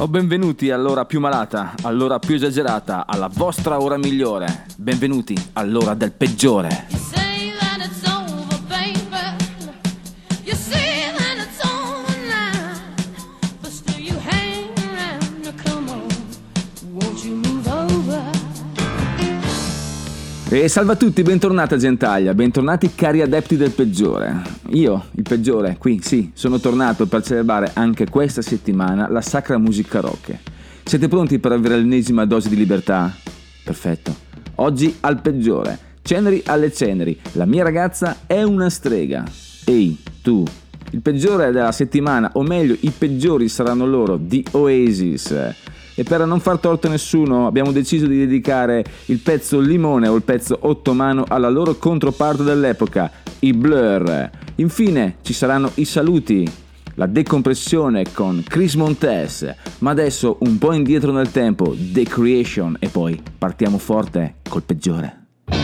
O benvenuti all'ora più malata, all'ora più esagerata, alla vostra ora migliore. Benvenuti all'ora del peggiore. E salve a tutti, bentornati a Gentaglia, bentornati cari adepti del peggiore. Io, il peggiore, qui sì, sono tornato per celebrare anche questa settimana la sacra musica rock. Siete pronti per avere l'ennesima dose di libertà? Perfetto. Oggi al peggiore, ceneri alle ceneri, la mia ragazza è una strega. Ehi, tu. Il peggiore della settimana, o meglio, i peggiori saranno loro, The Oasis. E per non far torto a nessuno abbiamo deciso di dedicare il pezzo limone o il pezzo ottomano alla loro controparte dell'epoca, i Blur. Infine ci saranno i saluti, la decompressione con Chris Montes, ma adesso un po' indietro nel tempo, The Creation, e poi partiamo forte col peggiore.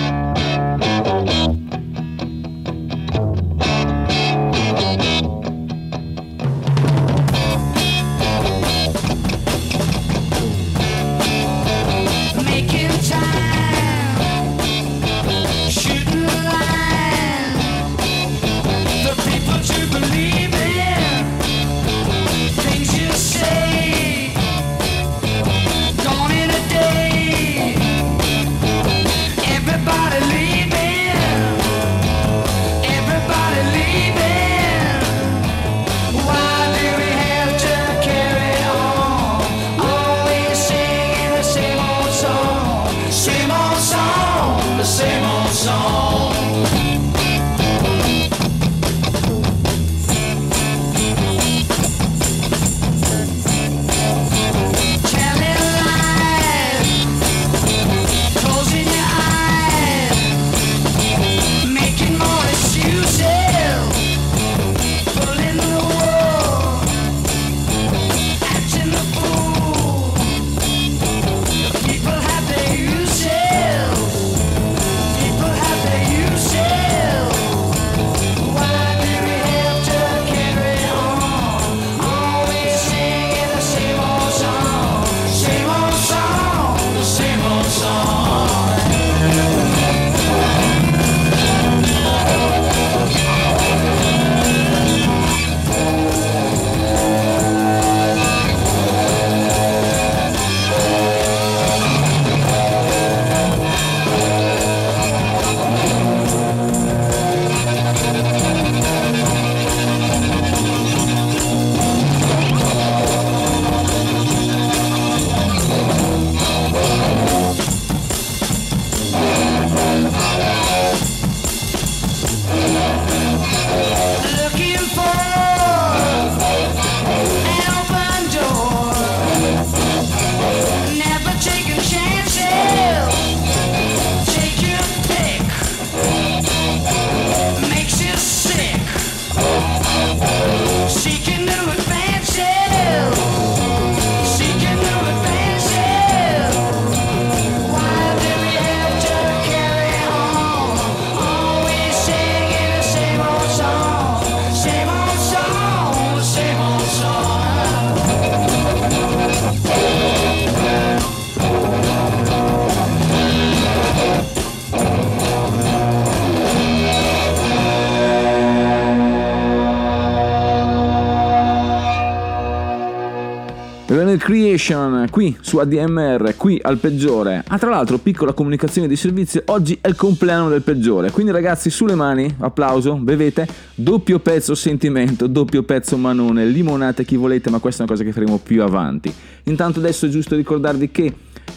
Creation qui su ADMR, qui al peggiore. Tra l'altro, piccola comunicazione di servizio, oggi è il compleanno del peggiore, quindi ragazzi, sulle mani, applauso, bevete, doppio pezzo sentimento, doppio pezzo manone, limonate chi volete, ma questa è una cosa che faremo più avanti. Intanto adesso è giusto ricordarvi che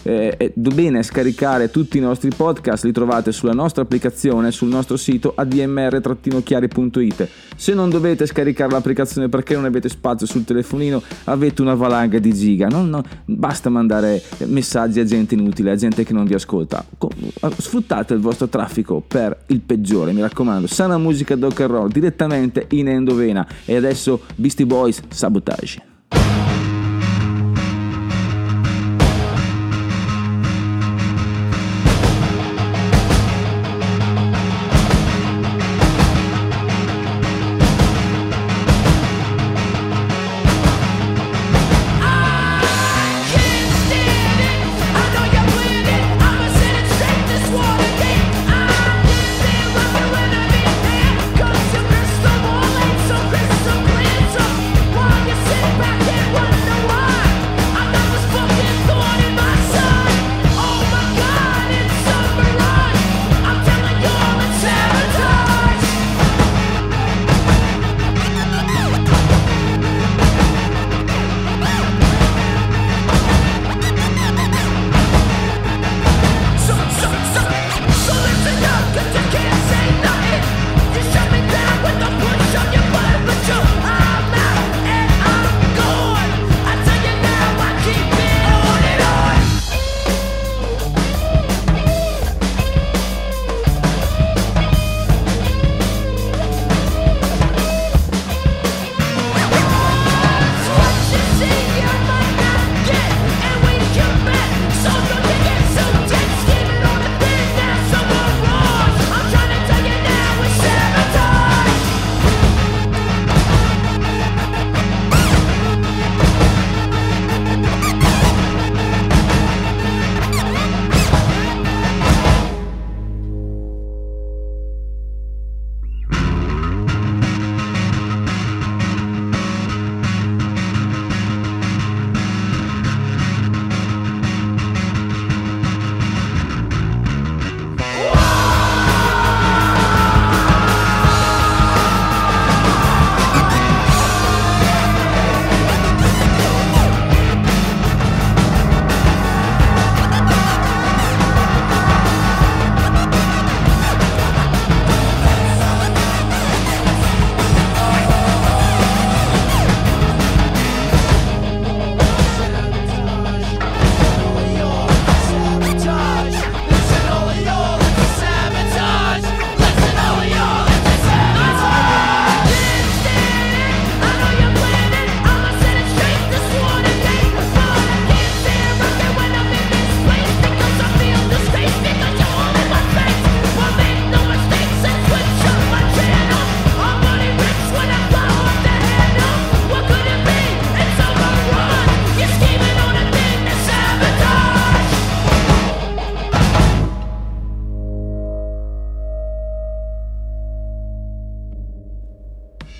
è bene scaricare tutti i nostri podcast, li trovate sulla nostra applicazione, sul nostro sito admr-chiari.it. Se non dovete scaricare l'applicazione perché non avete spazio sul telefonino, avete una valanga di giga, no, basta mandare messaggi a gente inutile, a gente che non vi ascolta. Sfruttate il vostro traffico per il peggiore, mi raccomando, sana musica rock and roll direttamente in endovena. E adesso Beastie Boys, Sabotage.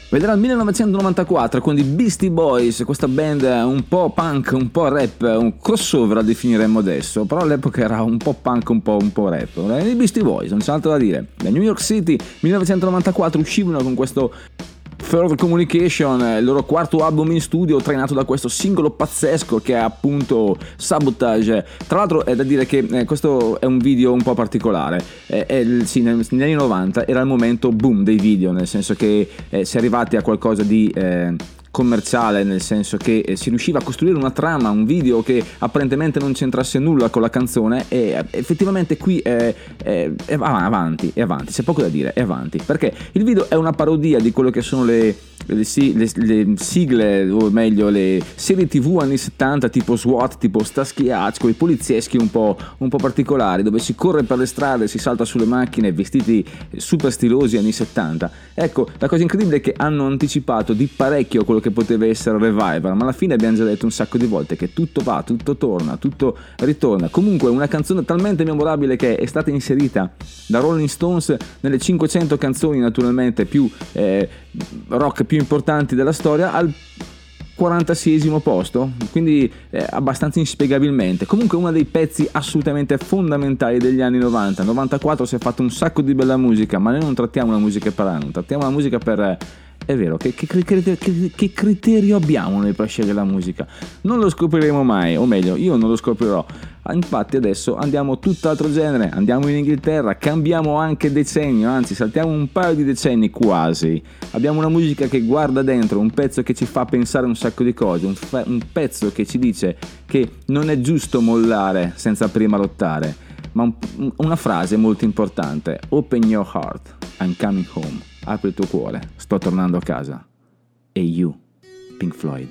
Vedrà il 1994 con i Beastie Boys, questa band un po' punk, un po' rap, un crossover la definiremmo adesso, però all'epoca era un po' punk, un po' rap. I Beastie Boys, non c'è altro da dire. Da New York City, 1994 uscivano con questo Third Communication, il loro quarto album in studio, trainato da questo singolo pazzesco che è appunto Sabotage. Tra l'altro è da dire che questo è un video un po' particolare. Sì, negli anni 90 era il momento boom dei video, nel senso che si è arrivati a qualcosa di commerciale, nel senso che si riusciva a costruire una trama, un video che apparentemente non c'entrasse nulla con la canzone, e effettivamente qui è avanti, c'è poco da dire, è avanti, perché il video è una parodia di quello che sono le sigle, o meglio le serie tv anni 70 tipo SWAT, tipo Starsky Hutch, con i polizieschi un po' particolari, dove si corre per le strade, si salta sulle macchine vestiti super stilosi anni 70. Ecco, la cosa incredibile è che hanno anticipato di parecchio quello che poteva essere il revival, ma alla fine abbiamo già detto un sacco di volte che tutto va, tutto torna, tutto ritorna. Comunque una canzone talmente memorabile che è stata inserita da Rolling Stones nelle 500 canzoni naturalmente più rock più importanti della storia, al 46esimo posto, quindi abbastanza inspiegabilmente. Comunque uno dei pezzi assolutamente fondamentali degli anni 90. 94 si è fatto un sacco di bella musica, ma noi non trattiamo la musica per anno, trattiamo la musica per... È vero, che criterio abbiamo noi per scegliere la musica? Non lo scopriremo mai, o meglio, io non lo scoprirò. Infatti adesso andiamo tutt'altro genere, andiamo in Inghilterra, cambiamo anche decennio, anzi saltiamo un paio di decenni quasi. Abbiamo una musica che guarda dentro, un pezzo che ci fa pensare un sacco di cose, un pezzo che ci dice che non è giusto mollare senza prima lottare, ma una frase molto importante: open your heart, I'm coming home. Apri il tuo cuore, sto tornando a casa. E You, Pink Floyd.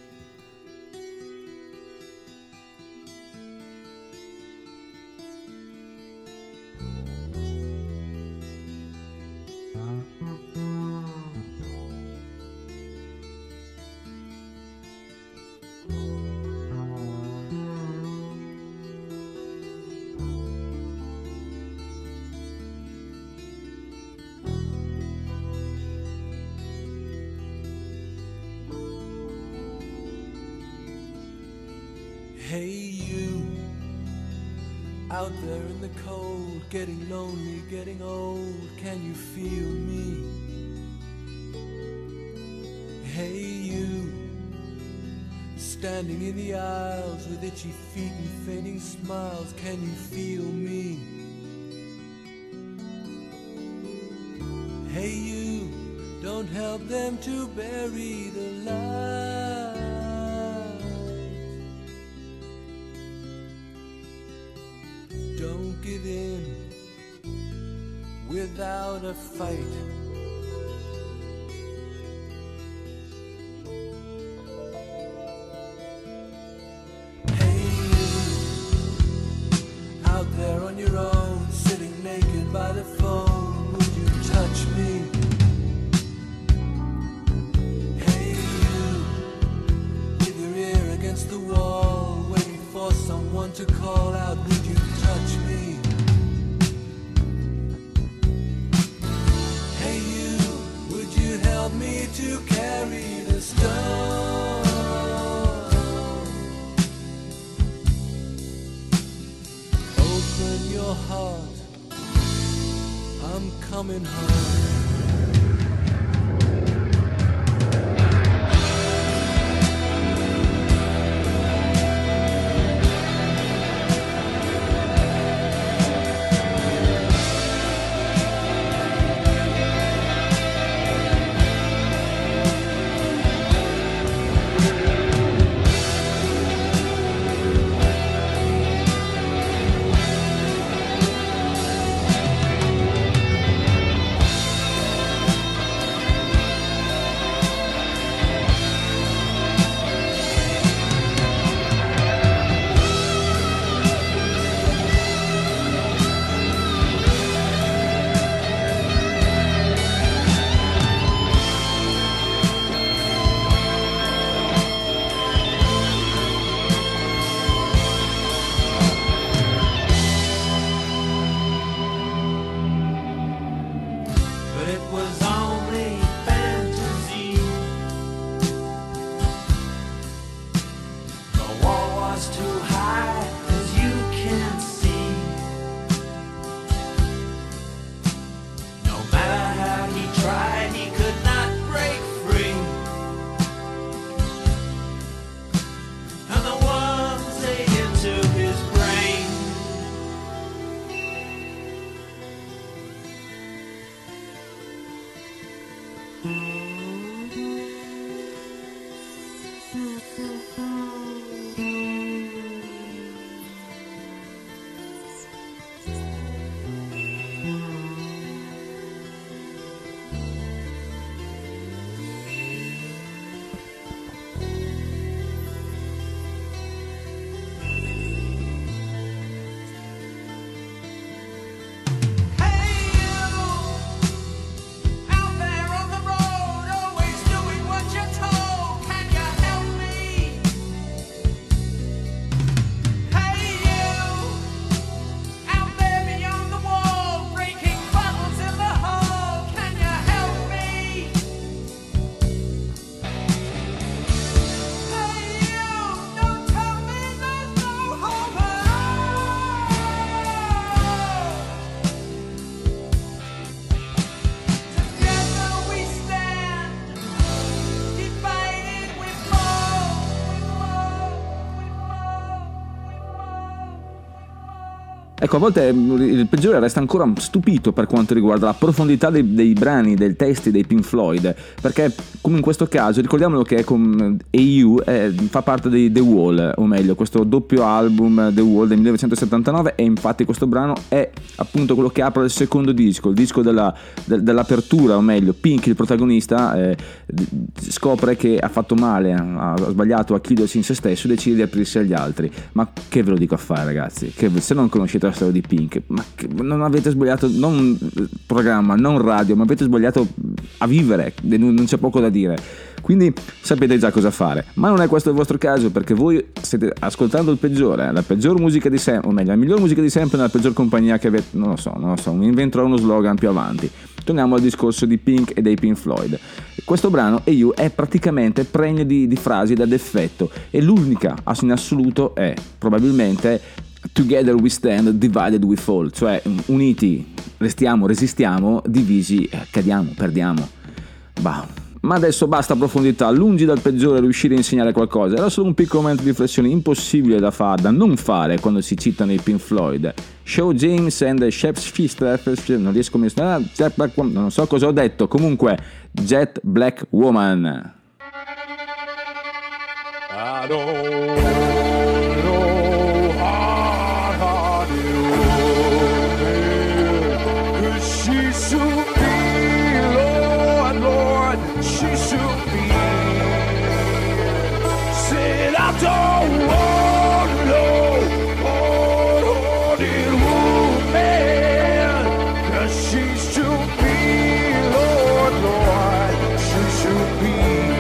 Hey you, out there in the cold, getting lonely, getting old, can you feel me? Hey you, standing in the aisles with itchy feet and fading smiles, can you feel me? Hey you, don't help them to bury the light. Don't give in without a fight. Hey you, out there on your own, sitting naked by the phone, would you touch me? Hey you, with your ear against the wall, waiting for someone to call out, would you touch me? Hey you, would you help me to carry the stone? Open your heart, I'm coming home. Ecco, a volte il peggiore resta ancora stupito per quanto riguarda la profondità dei brani, dei testi dei Pink Floyd, perché come in questo caso, ricordiamolo che con AU fa parte di The Wall, o meglio, questo doppio album The Wall del 1979, e infatti questo brano è appunto quello che apre il secondo disco, il disco dell'apertura, o meglio, Pink, il protagonista, scopre che ha fatto male, ha sbagliato a chiudersi in se stesso e decide di aprirsi agli altri. Ma che ve lo dico a fare, ragazzi? Che se non conoscete la storia di Pink, ma non avete sbagliato, non programma, non radio, ma avete sbagliato a vivere, non c'è poco da dire. Quindi sapete già cosa fare, ma non è questo il vostro caso, perché voi state ascoltando il peggiore, la peggior musica di sempre, o meglio, la miglior musica di sempre nella peggior compagnia che avete. Non lo so, mi inventerò uno slogan più avanti. Torniamo al discorso di Pink e dei Pink Floyd. Questo brano, You, è praticamente pregno di frasi da effetto, e l'unica in assoluto è probabilmente Together we stand, divided we fall, cioè uniti restiamo, resistiamo, divisi cadiamo, perdiamo. Bah. Ma adesso basta profondità, lungi dal peggiore riuscire a insegnare qualcosa. Era solo un piccolo momento di riflessione impossibile da non fare quando si citano i Pink Floyd. Show James and the Shapeshifter, non riesco a non so cosa ho detto, comunque Jet Black Woman. I don't know how to do it. She should be, Lord, Lord, she should be. Said I don't want no hard-hearted woman, 'cause she should be, Lord, Lord, she should be.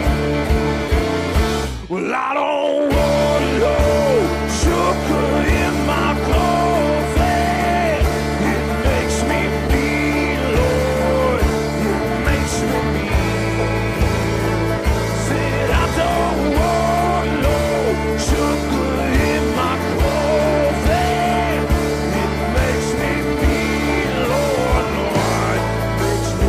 Well, I don't want no sugar in my coffee. It makes me feel, Lord, it makes me feel. Said I don't want no sugar in my coffee. It makes me feel, Lord, Lord, it makes me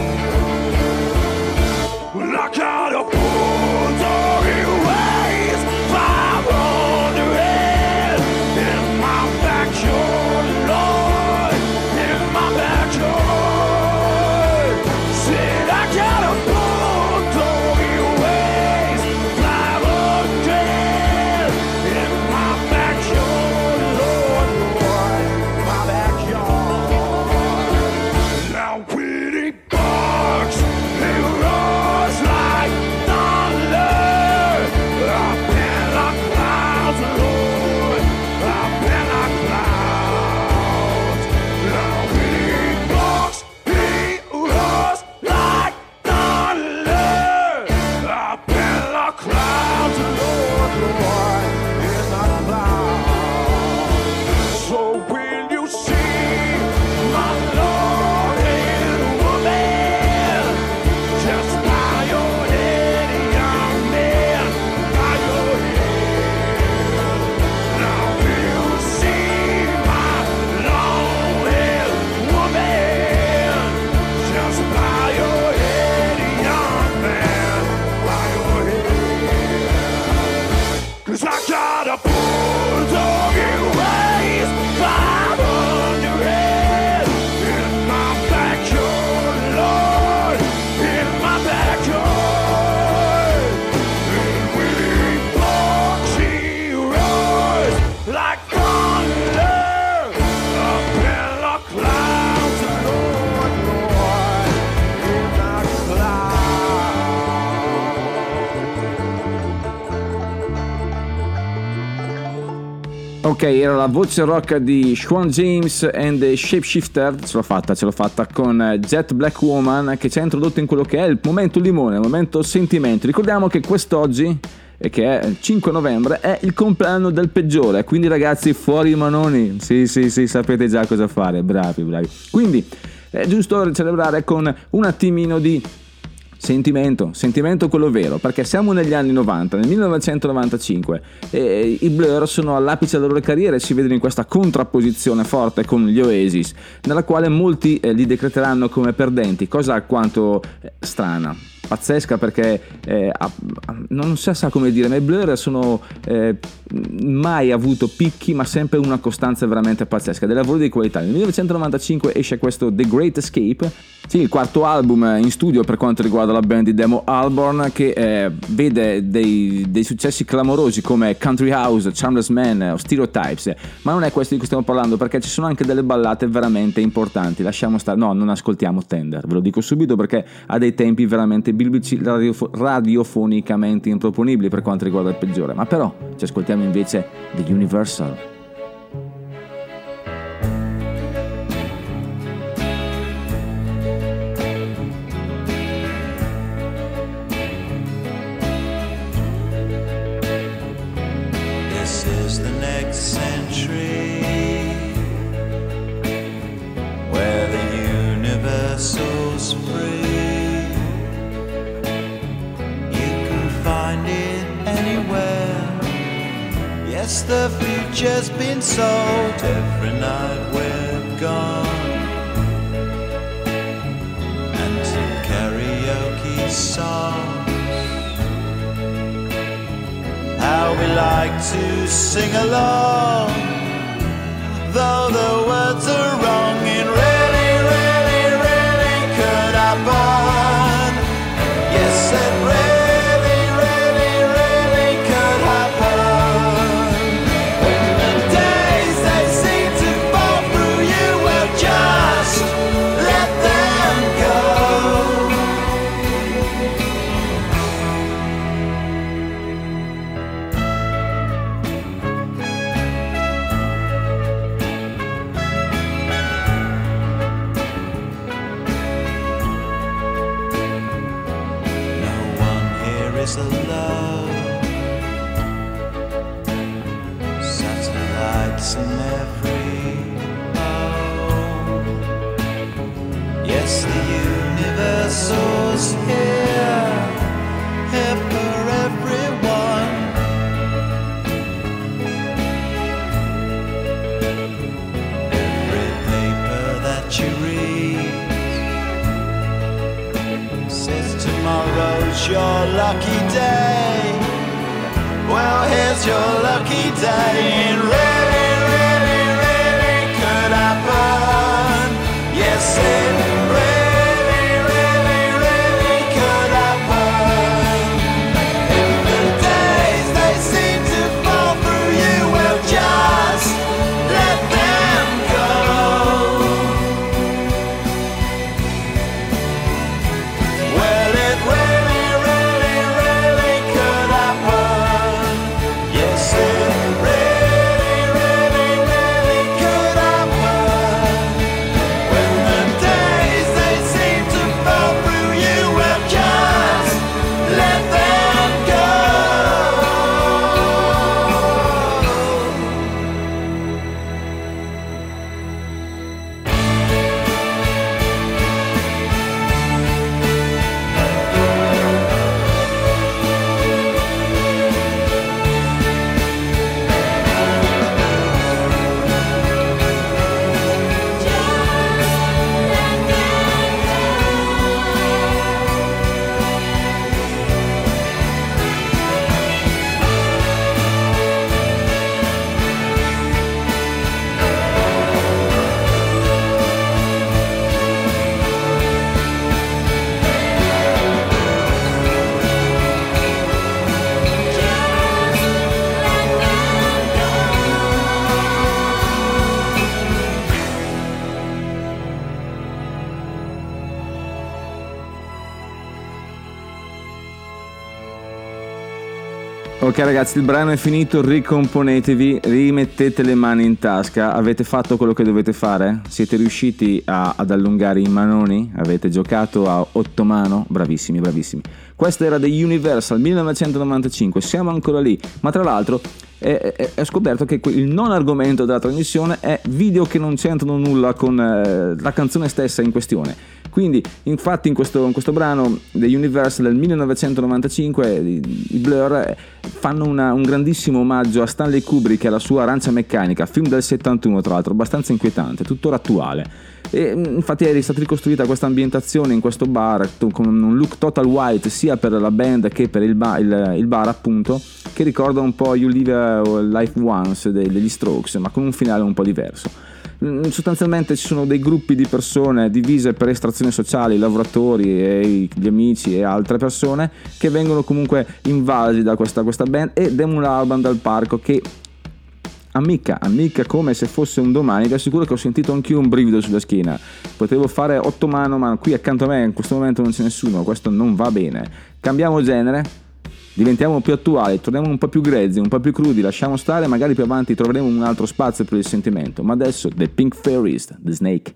feel. Well, I got a bulldog ways 500 in my backyard, Lord, in my backyard. Said I got a bulldog ways 500 in my backyard, Lord, Lord, my backyard. Now when he barks, he roars like thunder. Up in the clouds, Lord, up in the clouds. Now when he barks, he roars like thunder. Up in the clouds, Lord, Lord, in the clouds. So when you see my Lord and woman, just bow your head, young man, bow your head. Now when you see my Lord and woman, just bow your head, young man, bow your head. 'Cause I got a bulldog who weighs 500 in my backyard, Lord, in my backyard. And when he barks, he roars like thunder. Up in the clouds, Lord, Lord, in the clouds. Ok, era la voce rock di Shawn James and the Shapeshifter, ce l'ho fatta con Jet Black Woman, che ci ha introdotto in quello che è il momento limone, il momento sentimento. Ricordiamo che quest'oggi, e che è il 5 novembre, è il compleanno del peggiore, quindi ragazzi, fuori i manoni, sì, sapete già cosa fare, bravi. Quindi è giusto celebrare con un attimino di sentimento quello vero, perché siamo negli anni 90, nel 1995, e i Blur sono all'apice della loro carriera e si vedono in questa contrapposizione forte con gli Oasis, nella quale molti li decreteranno come perdenti, cosa alquanto strana. pazzesca, perché non sa come dire, ma i Blur sono mai avuto picchi, ma sempre una costanza veramente pazzesca, dei lavori di qualità. Nel 1995 esce questo The Great Escape, sì, il quarto album in studio per quanto riguarda la band di Damon Albarn, che vede dei successi clamorosi come Country House, Charmless Man o Stereotypes, ma non è questo di cui stiamo parlando, perché ci sono anche delle ballate veramente importanti. Lasciamo stare, no, non ascoltiamo Tender, ve lo dico subito, perché ha dei tempi veramente biblici, radiofonicamente improponibili per quanto riguarda il peggiore, ma però ci ascoltiamo invece The Universal. This is the next century where the universal's free. You can find it anywhere. Yes, the future's been sold. Every night we're gone. And to karaoke songs, how we like to sing along, though the words are wrong. It really, really, really could happen. Yes, it really, really, really could happen. When the days they seem to fall through you, well, just let them go. Is alone. Satellites in every home. Yes, the universal's here, here for everyone. Every paper that you read says tomorrow's your lucky day. Well, here's your lucky day. It really, really, really could happen. Yes, it really, really, really could happen. If the days they seem to fall through you, well, just let them go. Well, it really, really, really could happen. Yes, it really, really, really could happen. When the days they seem to fall through you, well, just let them go. Ok ragazzi, il brano è finito, ricomponetevi, rimettete le mani in tasca. Avete fatto quello che dovete fare? Siete riusciti ad allungare i manoni? Avete giocato a 8 mano? Bravissimi, bravissimi. Questo era The Universal 1995, siamo ancora lì, ma tra l'altro ho scoperto che il non argomento della trasmissione è video che non c'entrano nulla con la canzone stessa in questione. Quindi infatti in questo brano The Universe del 1995 i Blur fanno un grandissimo omaggio a Stanley Kubrick e alla sua Arancia Meccanica, film del 71 tra l'altro, abbastanza inquietante, tuttora attuale. E infatti è stata ricostruita questa ambientazione in questo bar con un look total white sia per la band che per il bar appunto, che ricorda un po' You Live Life Once degli Strokes, ma con un finale un po' diverso. Sostanzialmente ci sono dei gruppi di persone divise per estrazione sociale, i lavoratori e gli amici e altre persone che vengono comunque invasi da questa band, ed è un album dal parco che ammicca come se fosse un domani. Vi assicuro che ho sentito anch'io un brivido sulla schiena, potevo fare 8 mano, ma qui accanto a me in questo momento non c'è nessuno, questo non va bene. Cambiamo genere, diventiamo più attuali, torniamo un po' più grezzi, un po' più crudi, lasciamo stare, magari più avanti troveremo un altro spazio per il sentimento, ma adesso The Pink Fairies, The Snake.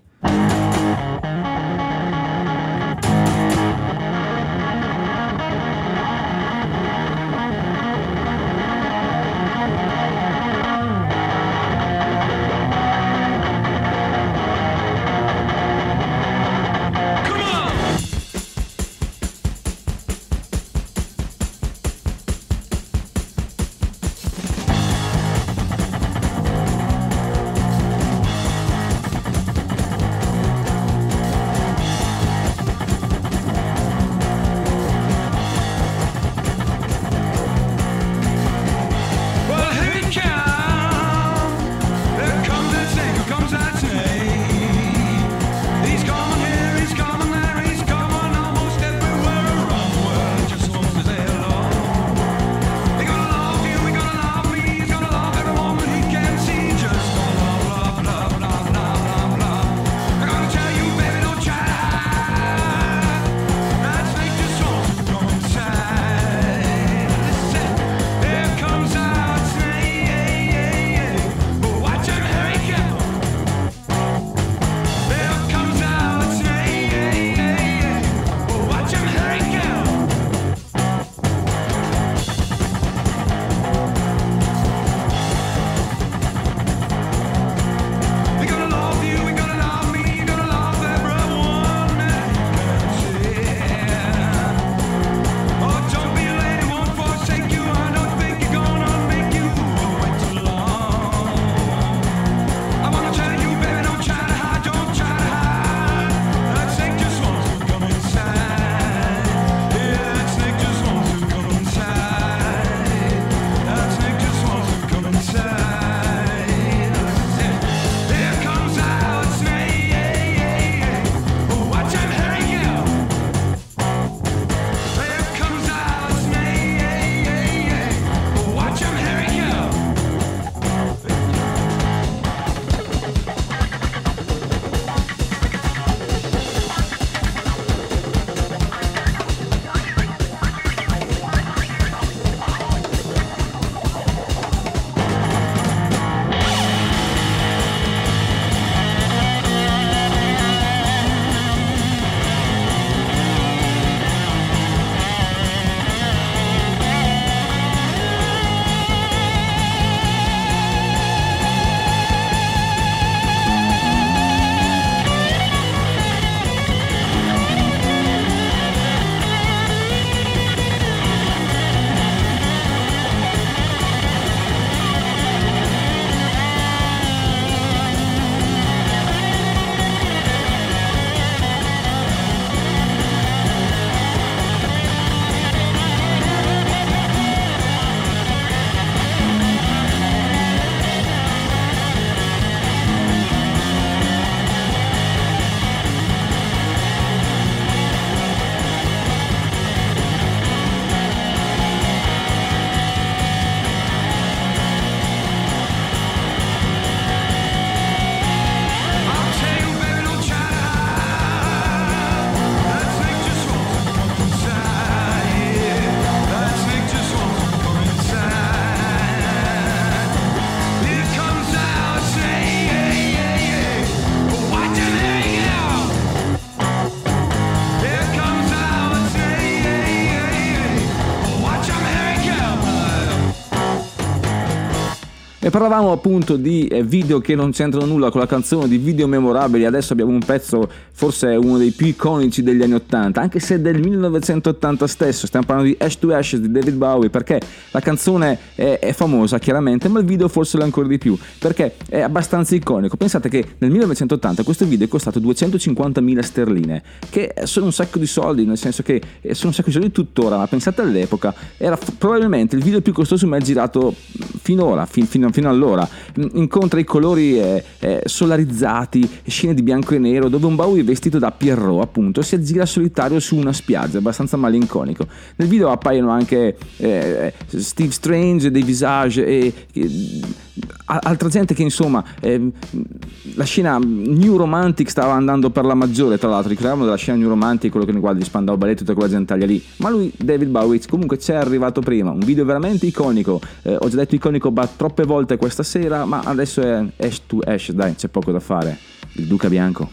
E parlavamo appunto di video che non c'entrano nulla con la canzone, di video memorabili. Adesso abbiamo un pezzo, forse uno dei più iconici degli anni 80, anche se del 1980 stesso. Stiamo parlando di Ash to Ashes di David Bowie, perché la canzone è famosa chiaramente, ma il video forse lo è ancora di più, perché è abbastanza iconico. Pensate che nel 1980 questo video è costato 250.000 sterline, che sono un sacco di soldi, nel senso che sono un sacco di soldi tuttora, ma pensate all'epoca, era probabilmente il video più costoso mai girato finora, fino allora. Incontra i colori solarizzati, scene di bianco e nero, dove un Bowie vestito da Pierrot appunto si aggira solitario su una spiaggia, abbastanza malinconico. Nel video appaiono anche Steve Strange, dei Visage e altra gente che insomma la scena New Romantic stava andando per la maggiore. Tra l'altro ricordiamo della scena New Romantic, quello che riguarda gli Spandau Ballet, tutta quella gentaglia lì, ma lui, David Bowie, comunque c'è arrivato prima. Un video veramente iconico, ho già detto iconico troppe volte questa sera, ma adesso è Ash to Ash, dai, c'è poco da fare. Il Duca Bianco.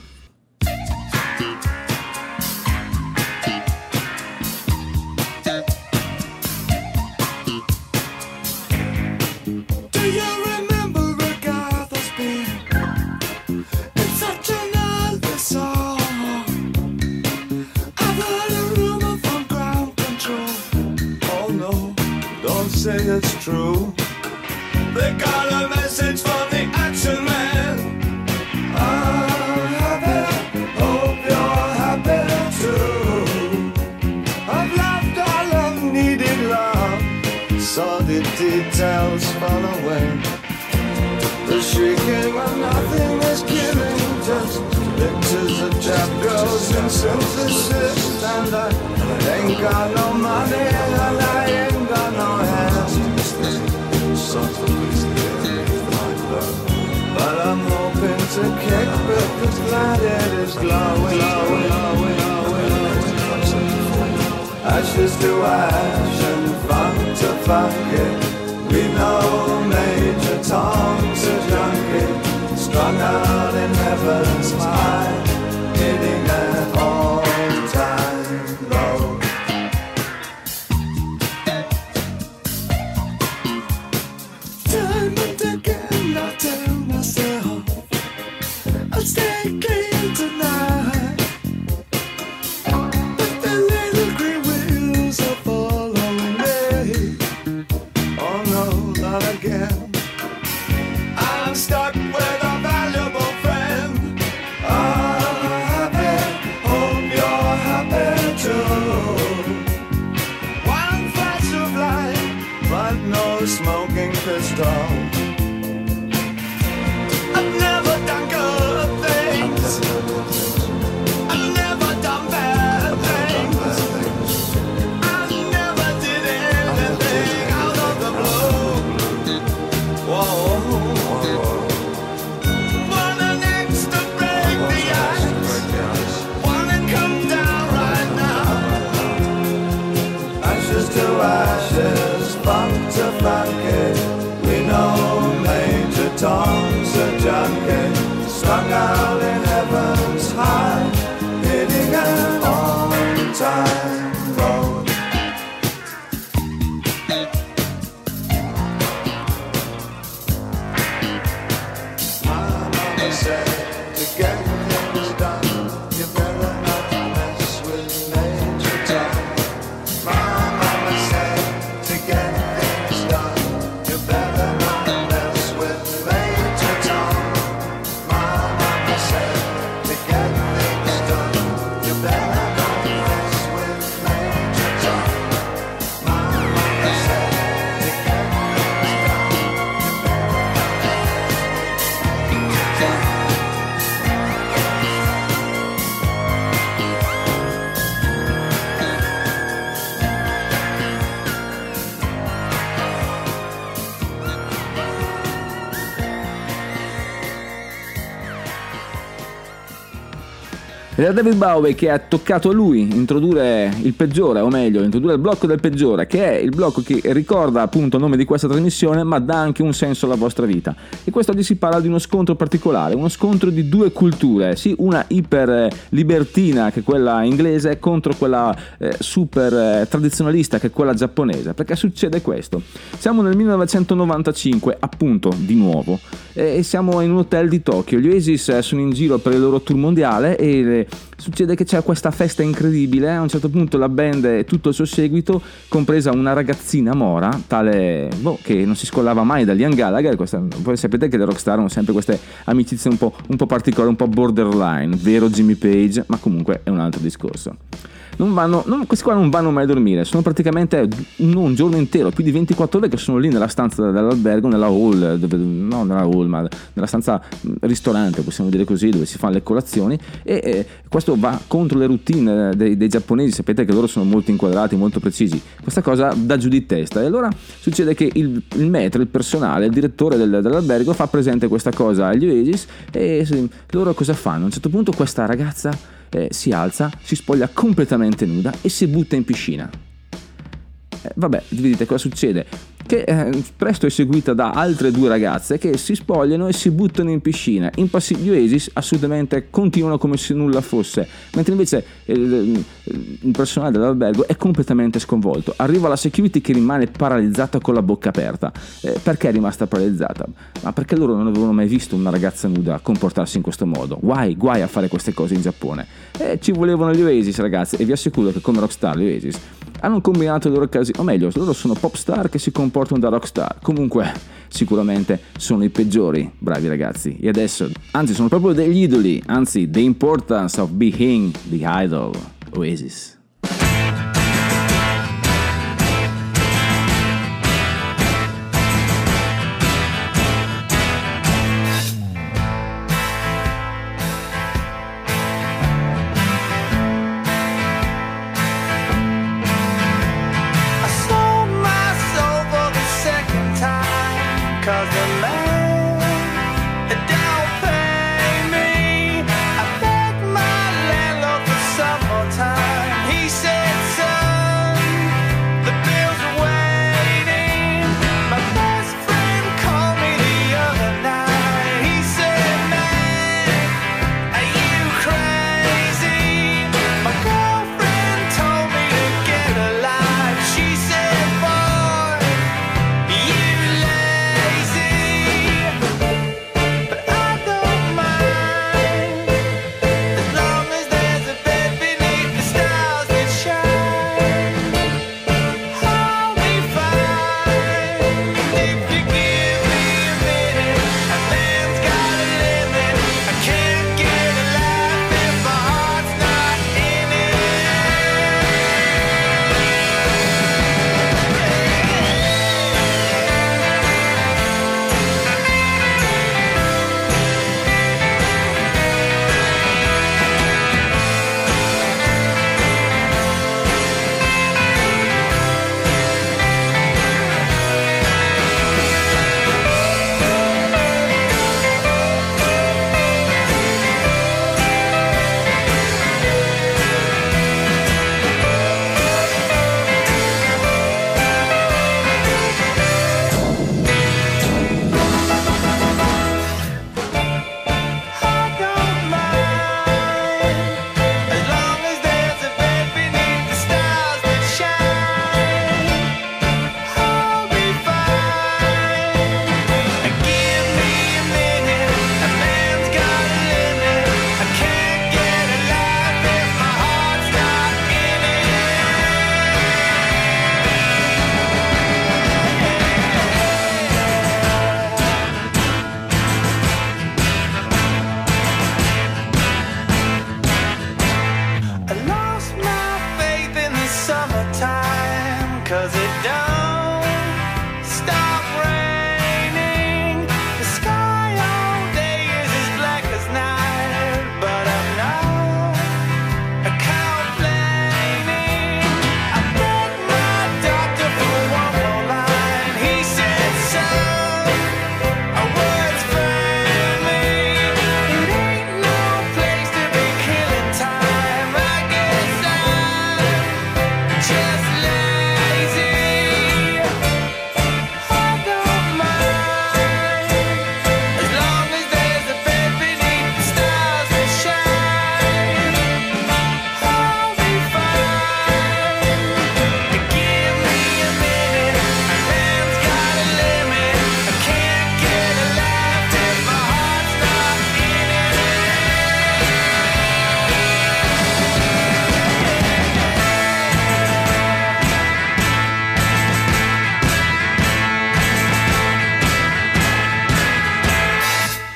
Say it's true. They got a message from the action man. I'm happy, hope you're happy too. I've loved all I've needed love, saw the details fall away. The shrieking when nothing is killing, just pictures of chap girls and synthesis. And I ain't got no money and I ain't got no hands. But I'm hoping to kick because glad it is glowing. Ashes to ash and funk to funk it. We know Major Tom's a junkie, strung out in heaven's high, hitting an all-time low. Time and again I tell myself I'll stay clean tonight, but the little green wheels are following me. Oh no, not again. I'm stuck with a valuable friend. I'm Ed è David Bowie che ha toccato a lui introdurre il peggiore, o meglio, introdurre il blocco del peggiore, che è il blocco che ricorda appunto il nome di questa trasmissione, ma dà anche un senso alla vostra vita. E quest'oggi si parla di uno scontro particolare, uno scontro di due culture, sì, una iper libertina che è quella inglese contro quella super tradizionalista che è quella giapponese. Perché succede questo? Siamo nel 1995, appunto, di nuovo, e siamo in un hotel di Tokyo. Gli Oasis sono in giro per il loro tour mondiale e succede che c'è questa festa incredibile. A un certo punto la band e tutto il suo seguito, compresa una ragazzina mora, tale che non si scollava mai da Liam Gallagher. Voi sapete che le rockstar hanno sempre queste amicizie un po' particolari, un po' borderline, vero Jimmy Page, ma comunque è un altro discorso. Questi qua non vanno mai a dormire, sono praticamente un giorno intero, più di 24 ore che sono lì nella stanza dell'albergo, nella hall, ma nella stanza ristorante, possiamo dire così, dove si fanno le colazioni, e questo va contro le routine dei giapponesi. Sapete che loro sono molto inquadrati, molto precisi, questa cosa dà giù di testa. E allora succede che il maître, il personale, il direttore dell'albergo fa presente questa cosa agli Oasis, e loro cosa fanno? A un certo punto questa ragazza si alza, si spoglia completamente nuda e si butta in piscina. Vabbè, vi dite cosa succede? Che presto è seguita da altre due ragazze che si spogliano e si buttano in piscina. Gli Oasis assolutamente continuano come se nulla fosse, mentre invece il personale dell'albergo è completamente sconvolto. Arriva la security che rimane paralizzata con la bocca aperta. Perché è rimasta paralizzata? Ma perché loro non avevano mai visto una ragazza nuda comportarsi in questo modo. Guai a fare queste cose in Giappone. Ci volevano gli Oasis, ragazzi, e vi assicuro che come rockstar gli Oasis hanno combinato le loro casi, o meglio, loro sono pop star che si comportano da rockstar. Comunque sicuramente sono i peggiori, bravi ragazzi. E adesso, anzi, sono proprio degli idoli, anzi, the importance of being the idol, Oasis.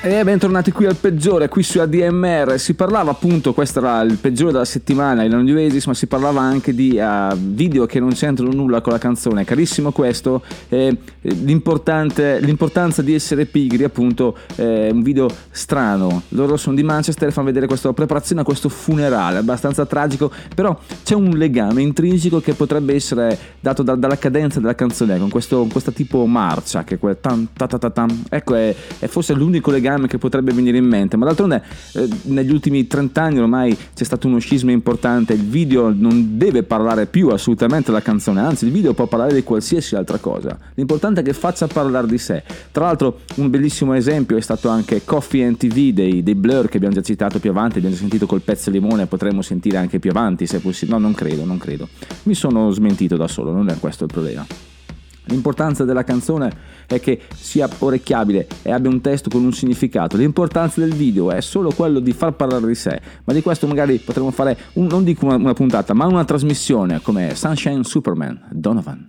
E bentornati qui al peggiore, qui su ADMR. Si parlava appunto, questo era il peggiore della settimana, il New Oasis, ma si parlava anche di video che non c'entrano nulla con la canzone. Carissimo questo, l'importanza di essere pigri, appunto, un video strano. Loro sono di Manchester e fanno vedere questa preparazione a questo funerale, abbastanza tragico, però c'è un legame intrinseco che potrebbe essere dato dalla cadenza della canzone, con questa tipo marcia, che è quel tam ta ta ta tam. Ecco, è forse l'unico legame che potrebbe venire in mente, ma d'altronde negli ultimi 30 anni ormai c'è stato uno scisma importante. Il video non deve parlare più assolutamente della canzone, anzi il video può parlare di qualsiasi altra cosa, l'importante è che faccia parlare di sé. Tra l'altro un bellissimo esempio è stato anche Coffee and TV dei Blur, che abbiamo già citato più avanti, abbiamo già sentito col pezzo limone, potremmo sentire anche più avanti se possibile. No, non credo, mi sono smentito da solo, non è questo il problema. L'importanza della canzone è che sia orecchiabile e abbia un testo con un significato. L'importanza del video è solo quello di far parlare di sé, ma di questo magari potremmo fare non dico una puntata, ma una trasmissione come Sunshine Superman, Donovan.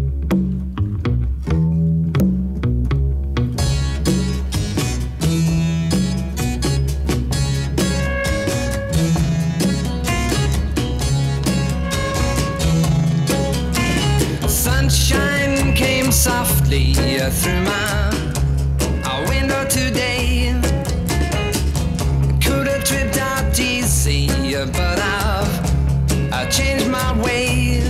Softly through my window today. Could have tripped out easy, but I've changed my way.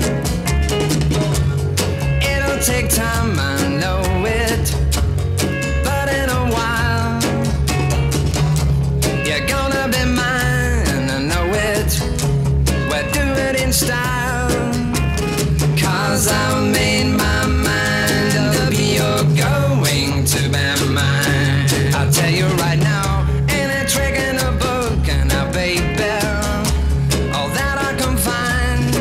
It'll take time, I know it, but in a while you're gonna be mine, I know it. We'll do it in style, 'cause I've made my mind going to be mine. I'll tell you right now, ain't a trick in a book, and a baby, all that I can find.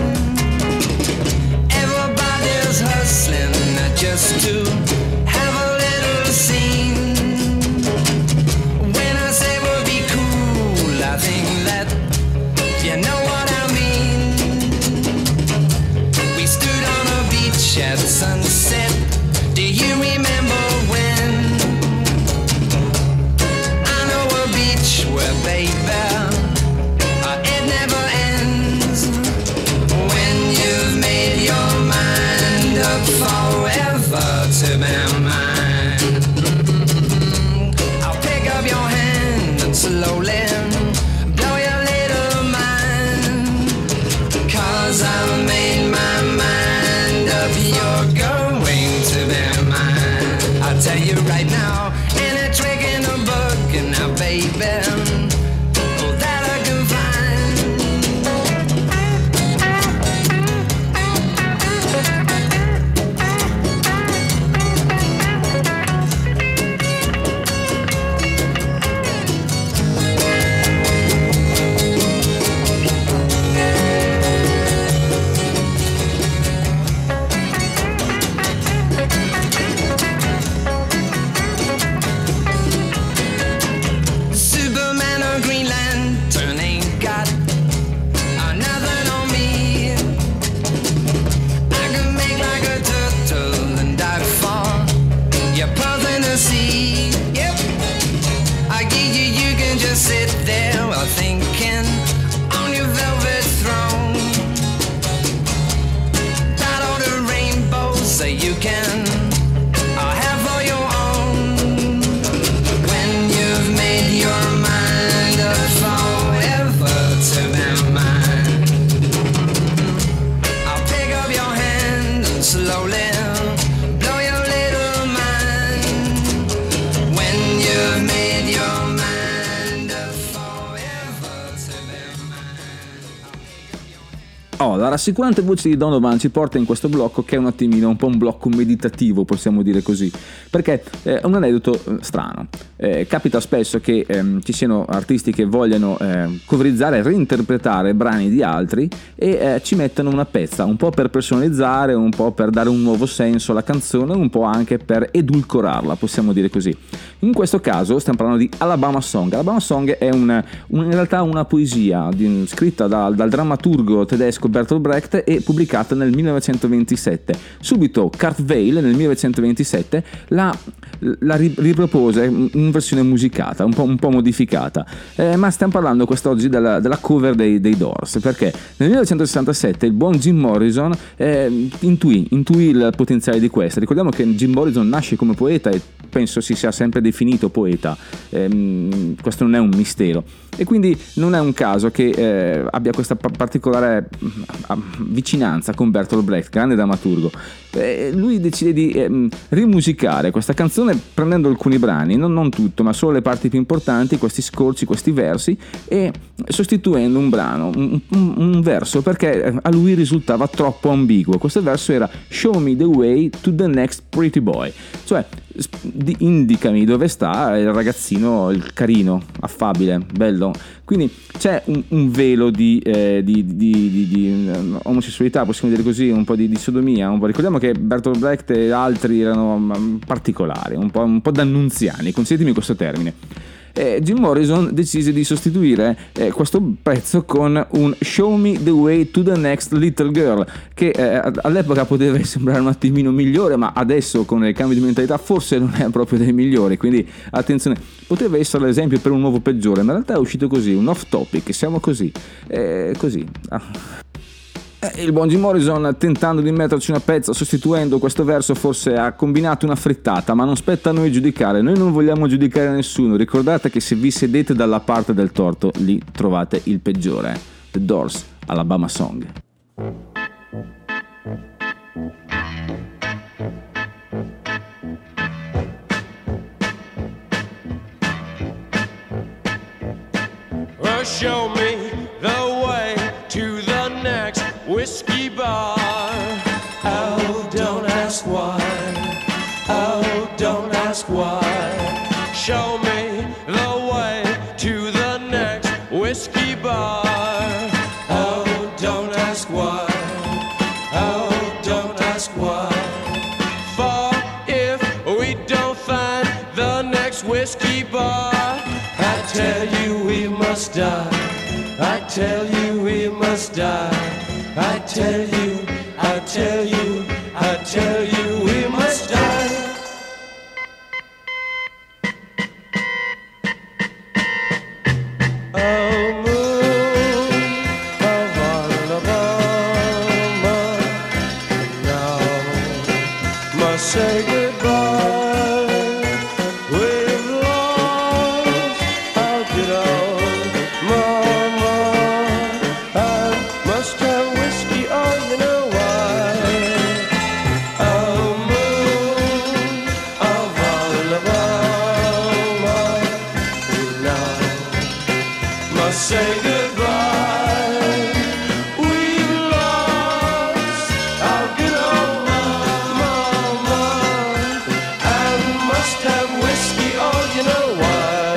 Everybody's hustling just to have a little scene. When I say we'll be cool, I think that you know what I mean. We stood on a beach at sunset. Do you remember when? I know a beach where, baby, it never ends. When you've made your mind up forever to be mine, I'll pick up your hand and slowly blow your little mind. 'Cause I've made my mind up, you're going to be. I'll tell you right now, ain't a trick in a book, and now, baby, all that I can sit there while thinking on your velvet throne. Battle the rainbows so you can have all your own. When you've made your mind up forever to be mine, I'll pick up your hand and slowly blow your little mind. When you've made your mind. Oh, la rassicurante voce di Donovan ci porta in questo blocco che è un attimino un po' un blocco meditativo, possiamo dire così, perché è un aneddoto strano. Capita spesso che ci siano artisti che vogliano coverizzare, reinterpretare brani di altri e ci mettono una pezza, un po' per personalizzare, un po' per dare un nuovo senso alla canzone, un po' anche per edulcorarla, possiamo dire così. In questo caso stiamo parlando di Alabama Song. Alabama Song è in realtà una poesia scritta dal drammaturgo tedesco Bertolt Brecht e pubblicata nel 1927. Subito Kurt Weill nel 1927 la ripropose in versione musicata, un po' modificata, ma stiamo parlando quest'oggi della cover dei Doors, perché nel 1967 il buon Jim Morrison intuì il potenziale di questa. Ricordiamo che Jim Morrison nasce come poeta e penso si sia sempre definito poeta, questo non è un mistero, e quindi non è un caso che abbia questa particolare vicinanza con Bertolt Brecht, grande drammaturgo. Lui decide di rimusicare questa canzone prendendo alcuni brani, non tutto, ma solo le parti più importanti, questi scorci, questi versi, e sostituendo un brano, un verso, perché a lui risultava troppo ambiguo. Questo verso era "Show me the way to the next pretty boy", cioè indicami dove sta il ragazzino, il carino, affabile, bello. Quindi c'è un velo di omosessualità, possiamo dire così, un po' di sodomia, ricordiamo che Bertolt Brecht e altri erano particolari, un po' d'annunziani, concedetemi questo termine. Jim Morrison decise di sostituire questo pezzo con un "Show me the way to the next little girl", che all'epoca poteva sembrare un attimino migliore, ma adesso con il cambio di mentalità forse non è proprio dei migliori, quindi attenzione, poteva essere l'esempio per un nuovo peggiore, ma in realtà è uscito così, un off topic, siamo così. Il buon Jim Morrison, tentando di metterci una pezza sostituendo questo verso, forse ha combinato una frittata, ma non spetta a noi giudicare, noi non vogliamo giudicare nessuno. Ricordate che se vi sedete dalla parte del torto, lì trovate il peggiore. The Doors, Alabama Song. Show me the way to the next whiskey bar. Oh, don't ask why. Oh, don't ask why. Show me the way to the next whiskey bar. Oh, don't ask why. Oh, don't ask why. For if we don't find the next whiskey bar, I tell you we must die. I tell you we must die. I tell you, I tell you, I tell you we must die. Oh, moon of Alabama, now must say goodbye. Say goodbye. We've lost our good old mama, and must have whiskey. Oh, you know why?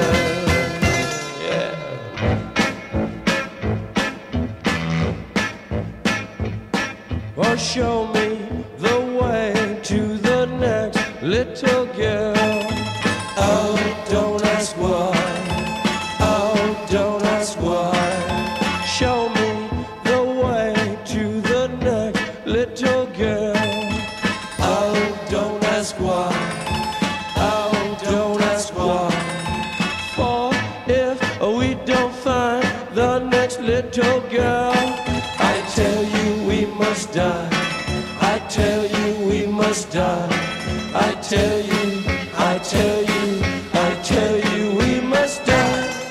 Yeah. Or show me the way to the next little girl. Oh, don't ask why. Don't ask why. Show me the way to the next little girl. Oh, don't ask why. Oh, don't ask why. For if we don't find the next little girl, I tell you we must die. I tell you we must die. I tell you, I tell you, I tell you we must die.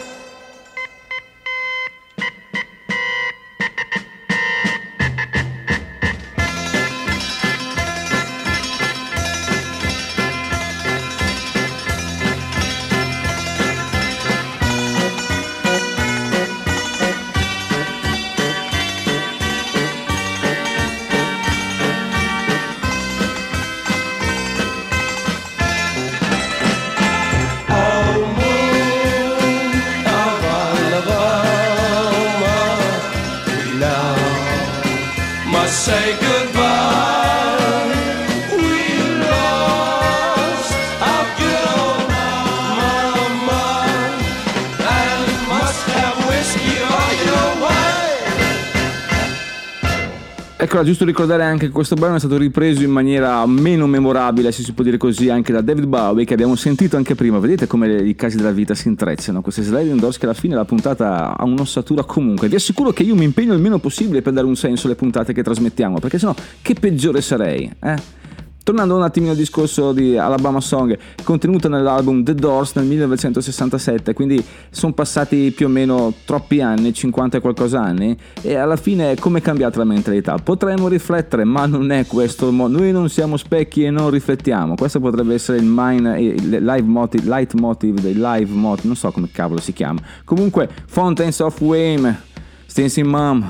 Say goodbye. We lost our good old mama, and must have whiskey. Oh, you know why? Ecco, era giusto ricordare anche che questo brano è stato ripreso in maniera meno memorabile, se si può dire così, anche da David Bowie, che abbiamo sentito anche prima. Vedete come i casi della vita si intrecciano, queste sliding doors, che alla fine la puntata ha un'ossatura comunque. Vi assicuro che io mi impegno il meno possibile per dare un senso alle puntate che trasmettiamo, perché sennò che peggiore sarei, Tornando un attimino al discorso di Alabama Song, contenuta nell'album The Doors nel 1967, quindi sono passati più o meno troppi anni, 50 e qualcosa anni, e alla fine come è cambiata la mentalità? Potremmo riflettere, ma non è questo il modo. Noi non siamo specchi e non riflettiamo. Questo potrebbe essere il leitmotiv dei live motive, non so come cavolo si chiama. Comunque, Fountains of Wayne, Stacy Mom.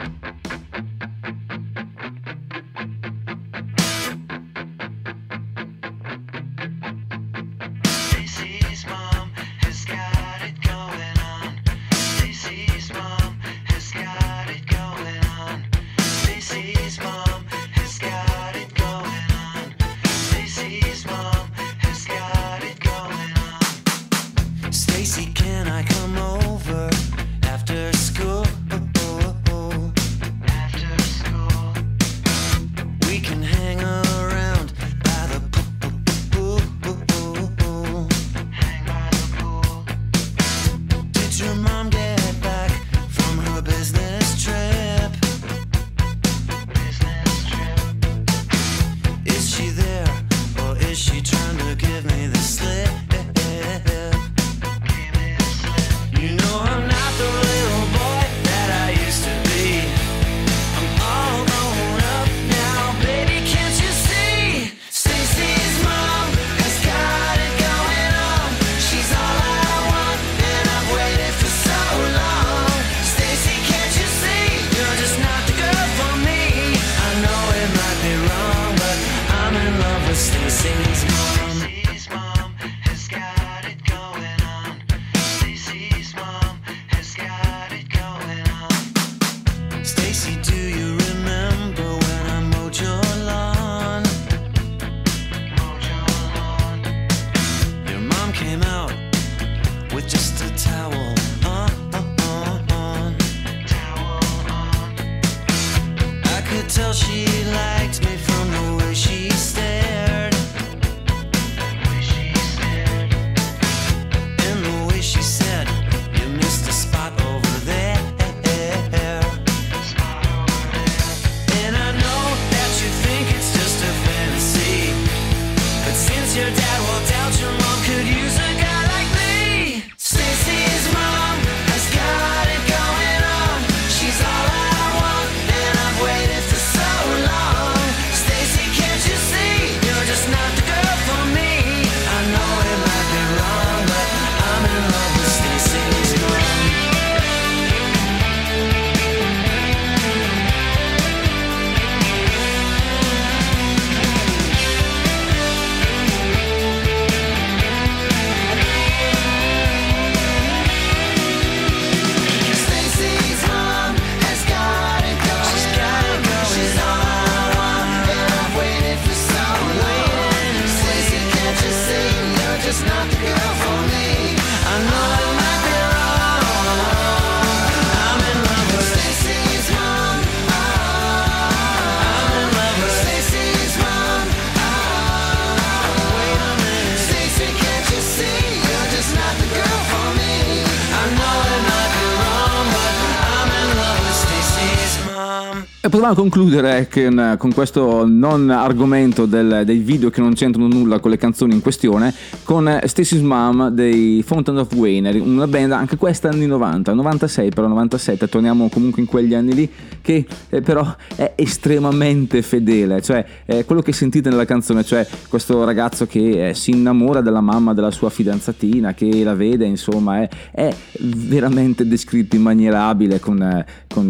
Potevamo concludere con questo non argomento dei video che non c'entrano nulla con le canzoni in questione, con Stacy's Mom dei Fountains of Wayne, una band anche questa anni 90, 96 però 97, torniamo comunque in quegli anni lì, che però è estremamente fedele, cioè quello che sentite nella canzone, cioè questo ragazzo che si innamora della mamma della sua fidanzatina, che la vede, insomma è veramente descritto in maniera abile con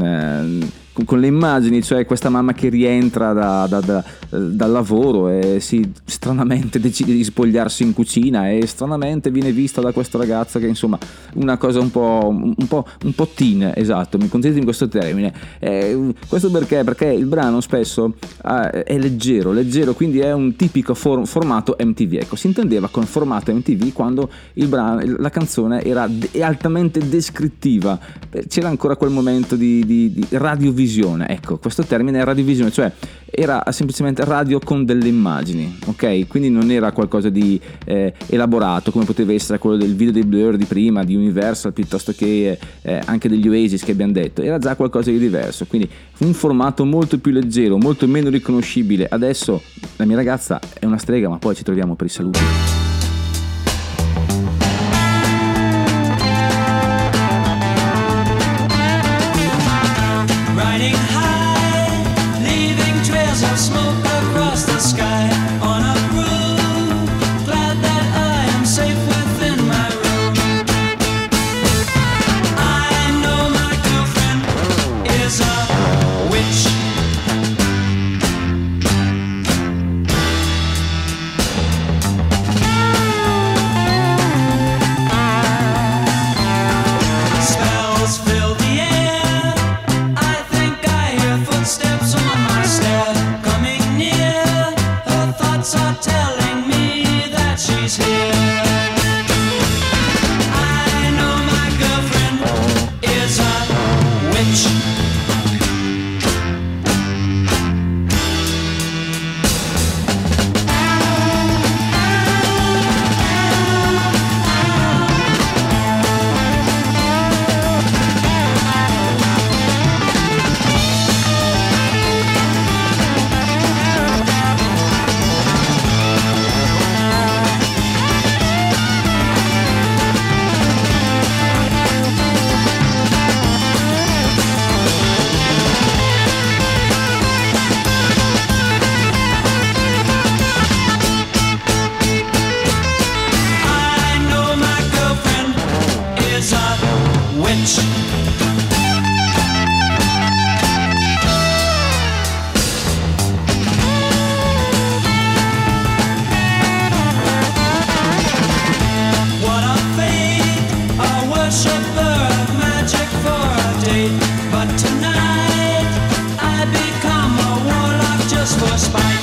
le immagini, cioè questa mamma che rientra dal lavoro e stranamente decide di spogliarsi in cucina e stranamente viene vista da questo ragazzo che insomma una cosa un po' teen, esatto, mi consentite questo termine. Questo perché il brano spesso è leggero, quindi è un tipico formato MTV. Ecco, si intendeva con formato MTV quando la canzone era altamente descrittiva, c'era ancora quel momento di radiovisione radiovisione, ecco, questo termine è radiovisione, cioè era semplicemente radio con delle immagini, ok? Quindi non era qualcosa di elaborato come poteva essere quello del video dei Blur di prima, di Universal, piuttosto che anche degli Oasis che abbiamo detto. Era già qualcosa di diverso, quindi un formato molto più leggero, molto meno riconoscibile. Adesso la mia ragazza è una strega, ma poi ci troviamo per i saluti. Riding high, leaving trails of smoke across the sky. On a broom, glad that I am safe within my room. I know my girlfriend is a witch. Spells fill the air. I think I hear footsteps on my stair. Coming near, her thoughts are telling me that she's here. I know my girlfriend is a witch. I know my girlfriend is a witch. What a fate, a worshipper of magic for a date. But tonight I become a warlock just for spite.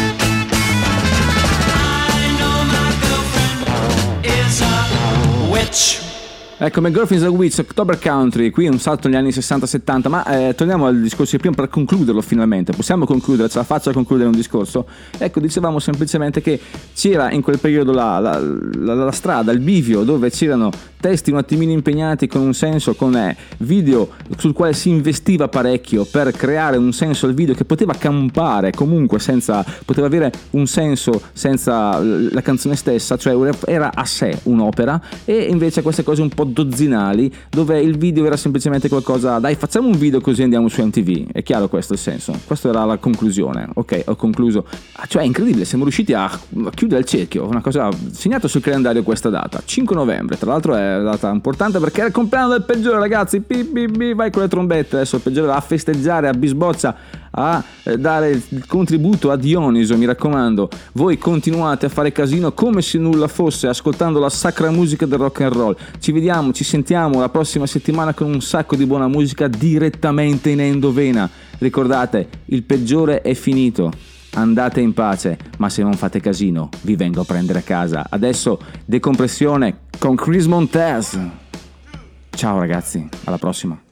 I know my girlfriend is a witch. Ecco, My Girlfriend is a Witch, October Country, qui un salto negli anni 60-70, ma torniamo al discorso di prima per concluderlo finalmente. Possiamo concludere, ce la faccio a concludere un discorso? Ecco, dicevamo semplicemente che c'era in quel periodo la strada, il bivio, dove c'erano testi un attimino impegnati con un senso, con video sul quale si investiva parecchio per creare un senso al video che poteva campare comunque poteva avere un senso senza la canzone stessa, cioè era a sé un'opera, e invece queste cose un po' dozzinali dove il video era semplicemente qualcosa, dai facciamo un video così andiamo su MTV, è chiaro questo il senso, questa era la conclusione. Ok, ho concluso, cioè è incredibile, siamo riusciti a chiudere il cerchio, una cosa segnato sul calendario questa data, 5 novembre, tra l'altro è una data importante perché è il compleanno del Peggiore, ragazzi, vai con le trombette, adesso il Peggiore va a festeggiare, a bisboccia, a dare il contributo a Dioniso, mi raccomando, voi continuate a fare casino come se nulla fosse, ascoltando la sacra musica del rock and roll. Ci vediamo, ci sentiamo la prossima settimana con un sacco di buona musica direttamente in endovena. Ricordate, il Peggiore è finito, andate in pace, ma se non fate casino vi vengo a prendere a casa. Adesso decompressione con Chris Montez. Ciao ragazzi, alla prossima.